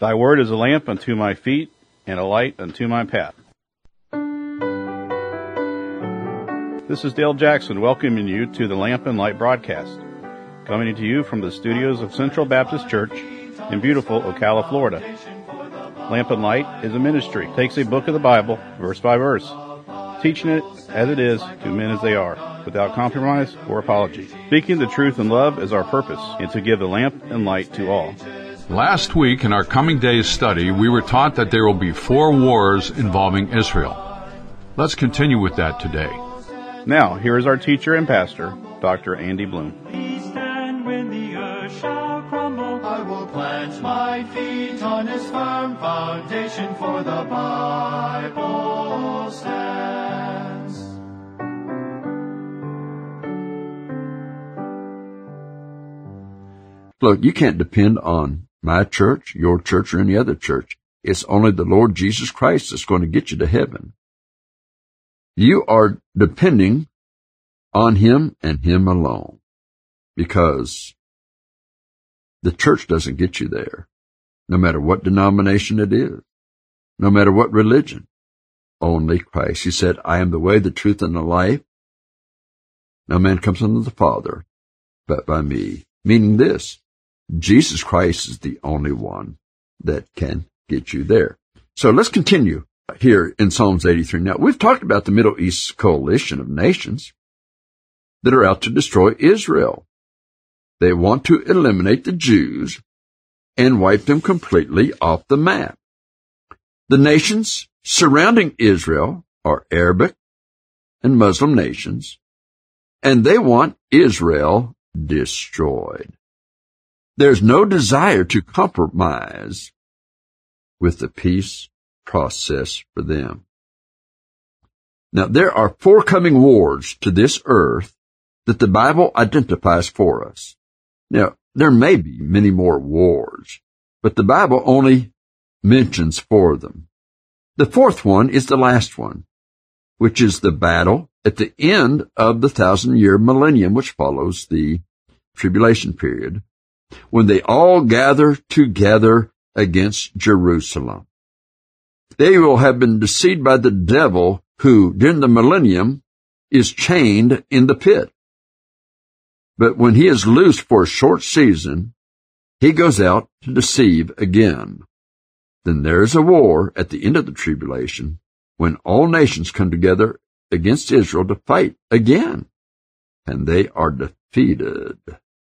Thy word is a lamp unto my feet, and a light unto my path. This is Dale Jackson welcoming you to the Lamp and Light broadcast, coming to you from the studios of Central Baptist Church in beautiful Ocala, Florida. Lamp and Light is a ministry. It takes a book of the Bible, verse by verse, teaching it as it is to men as they are, without compromise or apology. Speaking the truth in love is our purpose, and to give the lamp and light to all. Last week in our Coming Days study, we were taught that there will be 4 wars involving Israel. Let's continue with that today. Now, here is our teacher and pastor, Dr. Andy Bloom. Stand when the earth shall crumble. I will plant my feet on its firm foundation, for the Bible stands. Look, you can't depend on my church, your church, or any other church. It's only the Lord Jesus Christ that's going to get you to heaven. You are depending on Him and Him alone, because the church doesn't get you there, no matter what denomination it is, no matter what religion. Only Christ. He said, I am the way, the truth, and the life. No man comes unto the Father but by me. Meaning this, Jesus Christ is the only one that can get you there. So let's continue here in Psalms 83. Now, we've talked about the Middle East coalition of nations that are out to destroy Israel. They want to eliminate the Jews and wipe them completely off the map. The nations surrounding Israel are Arabic and Muslim nations, and they want Israel destroyed. There's no desire to compromise with the peace process for them. Now, there are 4 coming wars to this earth that the Bible identifies for us. Now, there may be many more wars, but the Bible only mentions 4 of them. The 4th one is the last one, which is the battle at the end of the 1,000-year millennium, which follows the tribulation period, when they all gather together against Jerusalem. They will have been deceived by the devil, who, during the millennium, is chained in the pit. But when he is loosed for a short season, he goes out to deceive again. Then there is a war at the end of the tribulation, when all nations come together against Israel to fight again, and they are defeated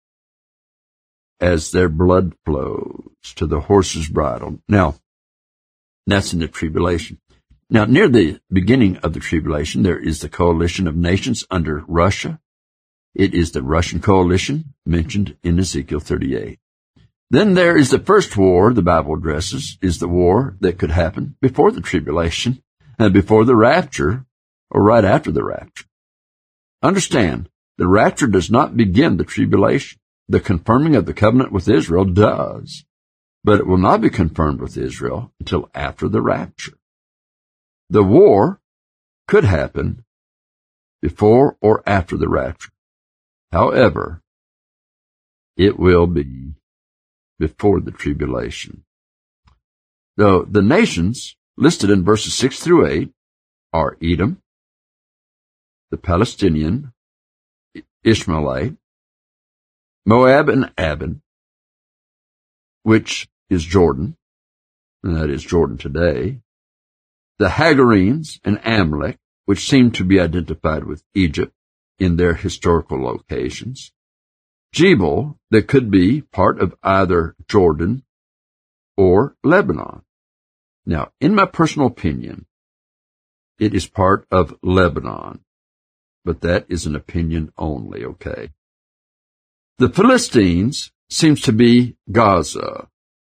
as their blood flows to the horse's bridle. Now, that's in the tribulation. Now, near the beginning of the tribulation, there is the coalition of nations under Russia. It is the Russian coalition mentioned in Ezekiel 38. Then there is the first war the Bible addresses, is the war that could happen before the tribulation, and before the rapture, or right after the rapture. Understand, the rapture does not begin the tribulation. The confirming of the covenant with Israel does, but it will not be confirmed with Israel until after the rapture. The war could happen before or after the rapture. However, it will be before the tribulation. Though the nations listed in verses 6 through 8 are Edom, the Palestinian, Ishmaelite, Moab and Ammon, which is Jordan, and that is Jordan today, the Hagarenes and Amalek, which seem to be identified with Egypt in their historical locations, Jebel, that could be part of either Jordan or Lebanon. Now, in my personal opinion, it is part of Lebanon, but that is an opinion only, okay? The Philistines seems to be Gaza,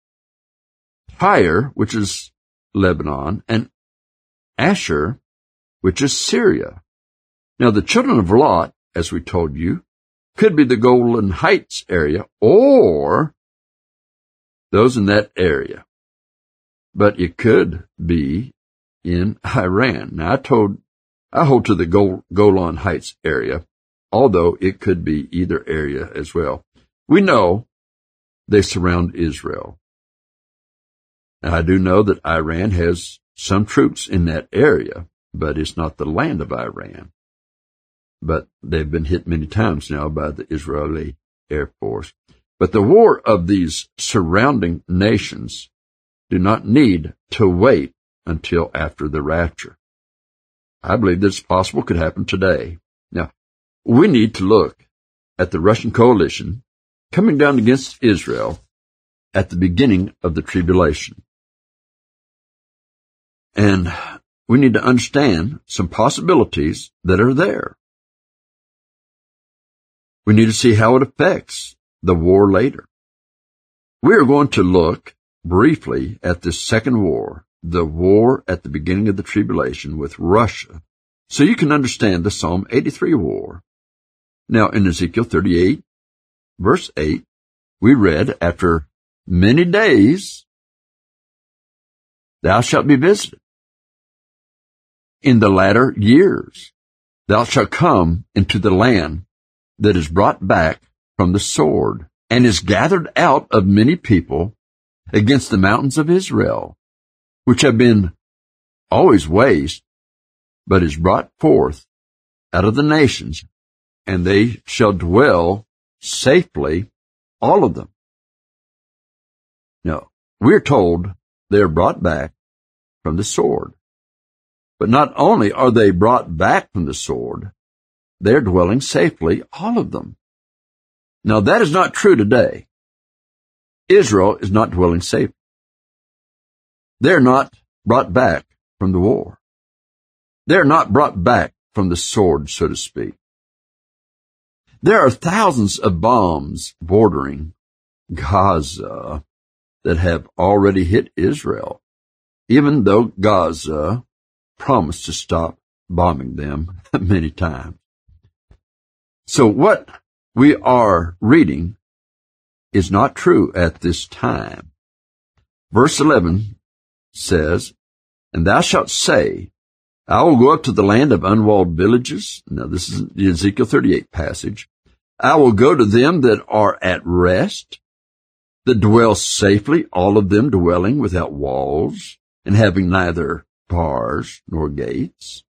Tyre, which is Lebanon, and Asher, which is Syria. Now, the children of Lot, as we told you, could be the Golan Heights area, or those in that area. But it could be in Iran. Now, I hold to the Golan Heights area, although it could be either area as well. We know they surround Israel. I do know that Iran has some troops in that area, but it's not the land of Iran. But they've been hit many times now by the Israeli Air Force. But the war of these surrounding nations do not need to wait until after the rapture. I believe this possible could happen today. Now, we need to look at the Russian coalition coming down against Israel at the beginning of the tribulation. And we need to understand some possibilities that are there. We need to see how it affects the war later. We are going to look briefly at this second war, the war at the beginning of the tribulation with Russia, so you can understand the Psalm 83 war. Now, in Ezekiel 38, verse 8, we read, after many days, thou shalt be visited. In the latter years, thou shalt come into the land that is brought back from the sword, and is gathered out of many people against the mountains of Israel, which have been always waste, but is brought forth out of the nations, and they shall dwell safely, all of them. Now, we're told they are brought back from the sword. But not only are they brought back from the sword, they're dwelling safely, all of them. Now, that is not true today. Israel is not dwelling safely. They're not brought back from the war. They're not brought back from the sword, so to speak. There are thousands of bombs bordering Gaza that have already hit Israel, even though Gaza promised to stop bombing them many times. So what we are reading is not true at this time. Verse 11 says, and thou shalt say, I will go up to the land of unwalled villages. Now, this is the Ezekiel 38 passage. I will go to them that are at rest, that dwell safely, all of them dwelling without walls, and having neither bars nor gates.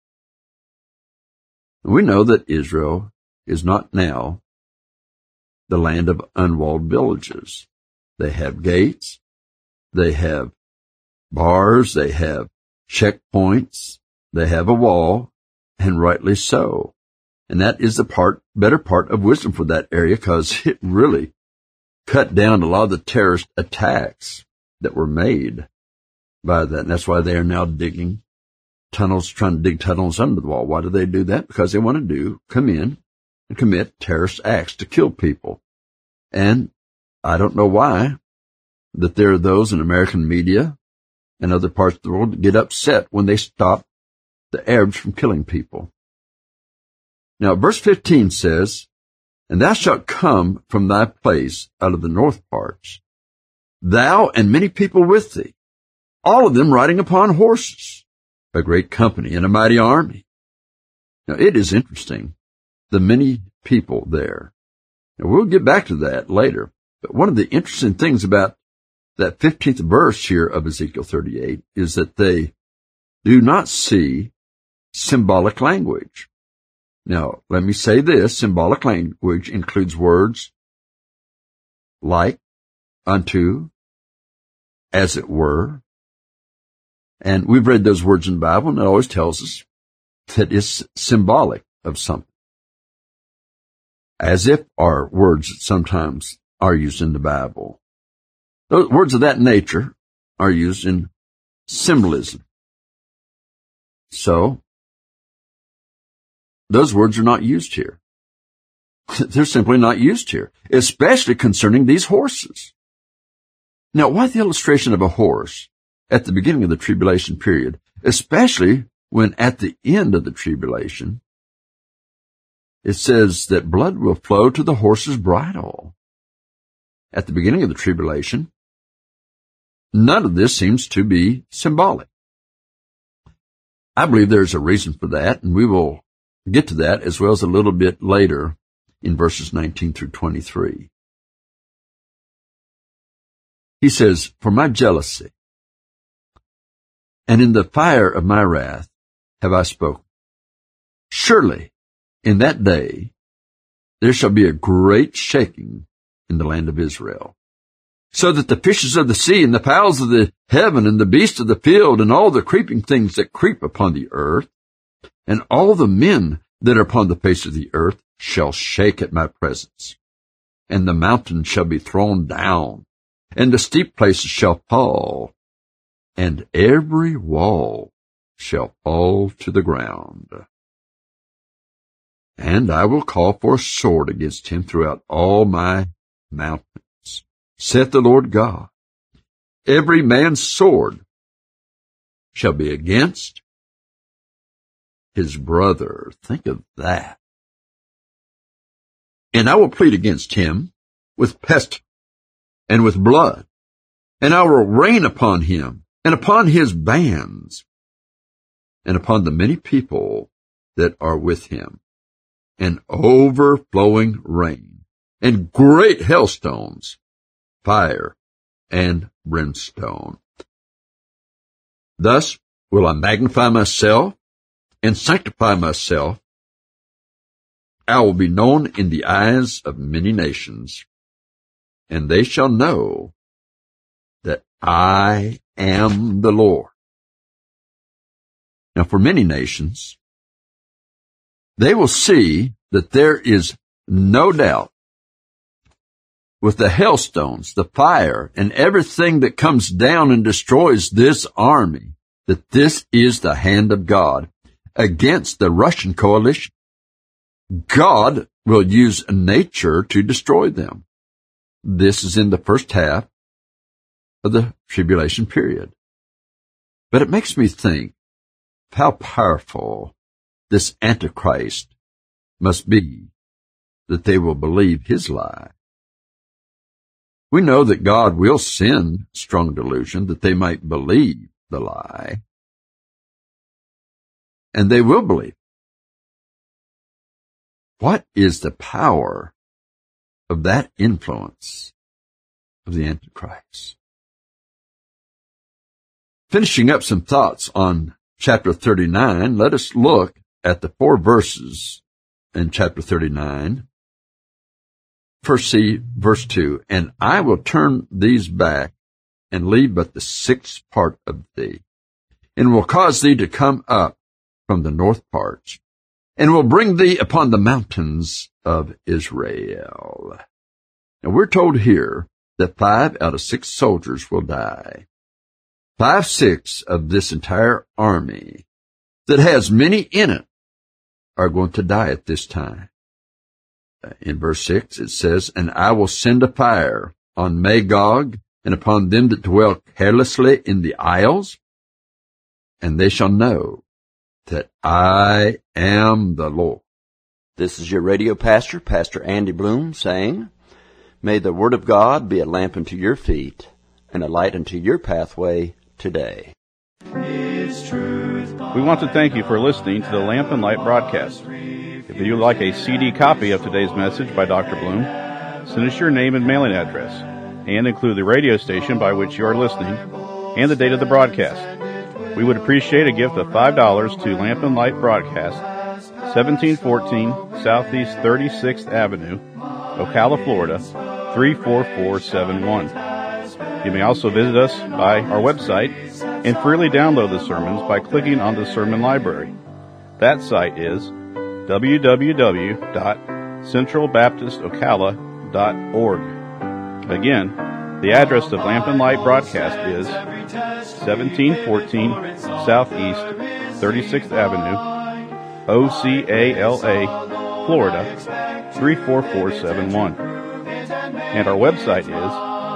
We know that Israel is not now the land of unwalled villages. They have gates, they have bars, they have checkpoints, they have a wall, and rightly so. And that is the better part of wisdom for that area, because it really cut down a lot of the terrorist attacks that were made by that. And that's why they are now digging tunnels, trying to dig tunnels under the wall. Why do they do that? Because they want to come in and commit terrorist acts to kill people. And I don't know why that there are those in American media and other parts of the world that get upset when they stop the Arabs from killing people. Now, verse 15 says, and thou shalt come from thy place out of the north parts, thou and many people with thee, all of them riding upon horses, a great company and a mighty army. Now, it is interesting, the many people there. Now, we'll get back to that later. But one of the interesting things about that 15th verse here of Ezekiel 38 is that they do not see symbolic language. Now, let me say this. Symbolic language includes words like, unto, as it were. And we've read those words in the Bible, and it always tells us that it's symbolic of something. As if are words that sometimes are used in the Bible. Those words of that nature are used in symbolism. So, those words are not used here. They're simply not used here, especially concerning these horses. Now, why the illustration of a horse at the beginning of the tribulation period, especially when at the end of the tribulation, it says that blood will flow to the horse's bridle? At the beginning of the tribulation, none of this seems to be symbolic. I believe there's a reason for that, and we will get to that as well as a little bit later in verses 19 through 23. He says, for my jealousy and in the fire of my wrath have I spoken. Surely in that day there shall be a great shaking in the land of Israel, so that the fishes of the sea and the fowls of the heaven and the beasts of the field and all the creeping things that creep upon the earth and all the men that are upon the face of the earth shall shake at my presence. And the mountains shall be thrown down, and the steep places shall fall, and every wall shall fall to the ground. And I will call for a sword against him throughout all my mountains, saith the Lord God. Every man's sword shall be against his brother. Think of that. And I will plead against him with pestilence and with blood, and I will rain upon him and upon his bands and upon the many people that are with him, and overflowing rain, and great hailstones, fire, and brimstone. Thus will I magnify myself and sanctify myself. I will be known in the eyes of many nations, and they shall know that I am the Lord. Now, for many nations, they will see that there is no doubt with the hailstones, the fire, and everything that comes down and destroys this army, that this is the hand of God against the Russian coalition. God will use nature to destroy them. This is in the first half of the tribulation period. But it makes me think of how powerful this Antichrist must be that they will believe his lie. We know that God will send strong delusion that they might believe the lie, and they will believe. What is the power of that influence of the Antichrist? Finishing up some thoughts on chapter 39, let us look at the 4 verses in chapter 39. First, see verse 2, and I will turn these back and leave but the 6th part of thee, and will cause thee to come up from the north parts, and will bring thee upon the mountains of Israel. Now we're told here that 5 out of 6 soldiers will die. 5/6 of this entire army that has many in it are going to die at this time. In verse 6 it says, and I will send a fire on Magog and upon them that dwell carelessly in the isles, and they shall know that I am the Lord. This is your radio pastor, Pastor Andy Bloom, saying, may the Word of God be a lamp unto your feet and a light unto your pathway today. We want to thank you for listening to the Lamp and Light broadcast. If you would like a CD copy of today's message by Dr. Bloom, send us your name and mailing address, and include the radio station by which you are listening and the date of the broadcast. We would appreciate a gift of $5 to Lamp and Light Broadcast, 1714 Southeast 36th Avenue, Ocala, Florida, 34471. You may also visit us by our website and freely download the sermons by clicking on the sermon library. That site is www.centralbaptistocala.org. Again, the address of Lamp and Light Broadcast is 1714 Southeast 36th Avenue, Ocala, Florida, 34471. And our website is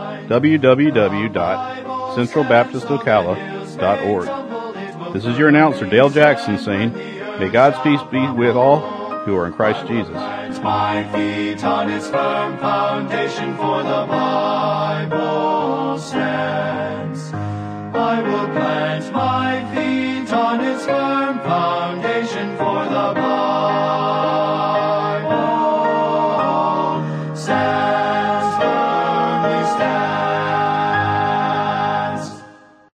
www.centralbaptistocala.org. This is your announcer, Dale Jackson, saying, may God's peace be with all who are in Christ Jesus. My feet on its firm foundation, for the Bible stands. I will plant my feet on its firm foundation, for the Bible